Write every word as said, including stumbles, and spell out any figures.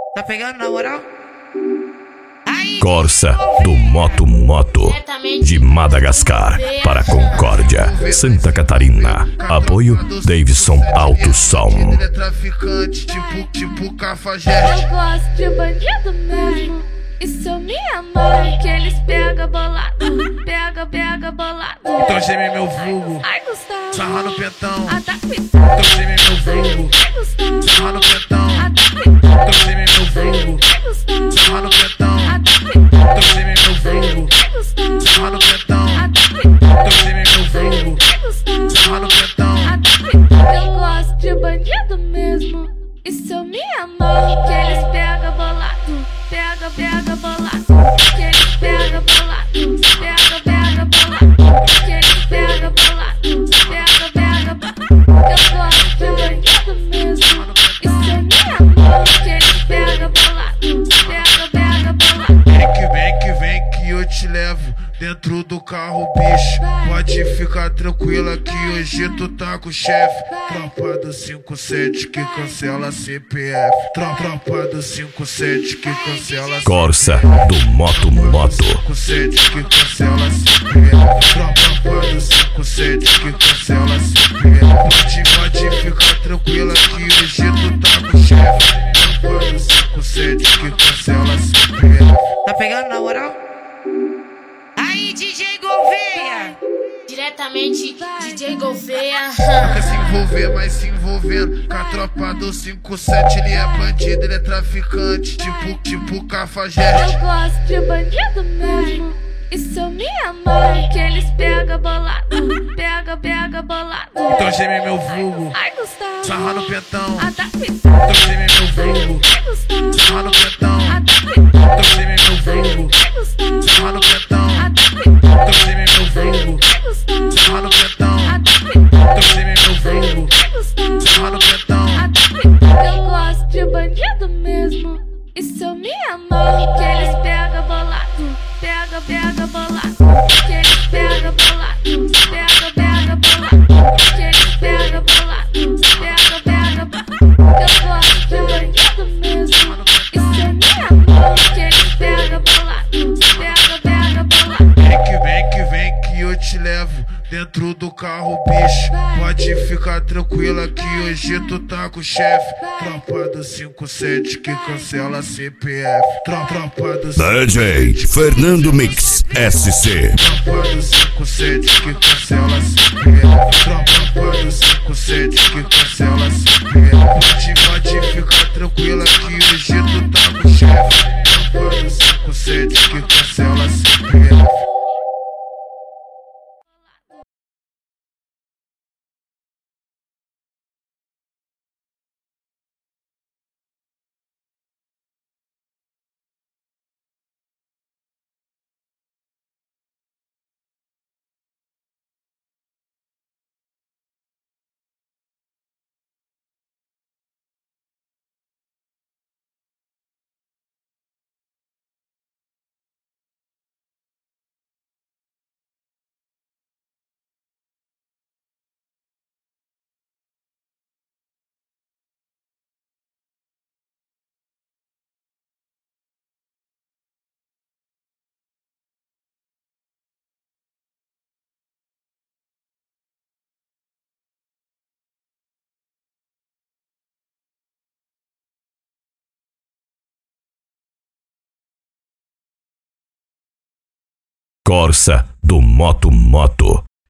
Tá pegando na moral? Corsa do Moto Moto de Madagascar para Concórdia, Santa Catarina. Apoio Davidson Alto Som. Ele é traficante, tipo, tipo Cafajeste. Eu gosto de bandido mesmo. Isso eu me amar, que eles pegam bolado, pega, pega bolado. Então geme meu vulgo, Ai, Gustavo, sarra no pentão. adapta. Então geme meu vulgo, Ai, Gustavo, sarra no pentão. adapta. Então geme meu vulgo, Ai, Gustavo, sarra no pentão. adapta. Então geme meu vulgo, Ai, Gustavo, sarra no pentão. adapta. Então geme meu vulgo, Ai, Gustavo, sarra no pentão. adapta. Eu gosto de bandido mesmo. Isso eu me amar, que eles pegam bolado, pega, pega bolado, que eles pegam bolado, pega, pega bolado, que eles pegam bolado, pega, pega bolado. Eu gosto de bandido mesmo. Isso eu me amar, que eles pegam bolado, pega, pega bolado. Vem que vem que vem que eu te levo dentro do carro, bicho. Pode ficar tranquila que hoje tu tá com o chefe. Tropa do cinco sete que cancela C P F. Tro- Tropa do cinco sete que cancela C P F. Corsa do Moto Moto. cinco sete que cancela C P F. Tropa do cinco sete que cancela C P F. Pode, pode ficar tranquila que hoje tu tá com o chefe. Tropa do cinco sete que cancela C P F. Tá pegando na moral? Aí, D J Gouveia! Diretamente D J Gouveia. Quer se envolver, mas se envolvendo com a tropa do cinco sete. Ele é bandido, ele é traficante, tipo, tipo Cafajeste. Eu gosto de bandido mesmo. Isso eu me amar, que eles pegam bolado, pega, pega bolado. Então geme meu vulgo, Ai, Gustavo, sarra no pentão. adapta. Então geme meu vulgo, Ai, Gustavo, sarra no pentão. adapta. Então geme meu vulgo, Ai, Gustavo, sarra no pentão. adapta. Então geme meu vulgo, Ai, Gustavo, sarra no pentão. adapta. Então geme meu vulgo, Ai, Gustavo, sarra no pentão. adapta. Eu gosto de bandido mesmo. Isso eu me amar, que eles pegam bolado, pega, pega bolado, que eles pegam bolado, pega, pega bolado, que eles pegam bolado, pega, pega bolado. Eu gosto de bandido mesmo. Isso eu me amar, que eles pegam bolado, pega, pega bolado. Vem que vem que vem que eu te levo dentro do carro, bicho. Pode ficar tranquila que hoje tu tá com o chefe. Tropa do cinco sete que cancela C P F. Tro- Tropa do D J Fernando Mix S C. Tropa do cinco sete que cancela C P F. Tropa do cinco sete que cancela C P F. Pode, pode ficar tranquila que hoje tu tá com o chefe. Tropa do cinco sete que cancela C P F. Corsa do Moto Moto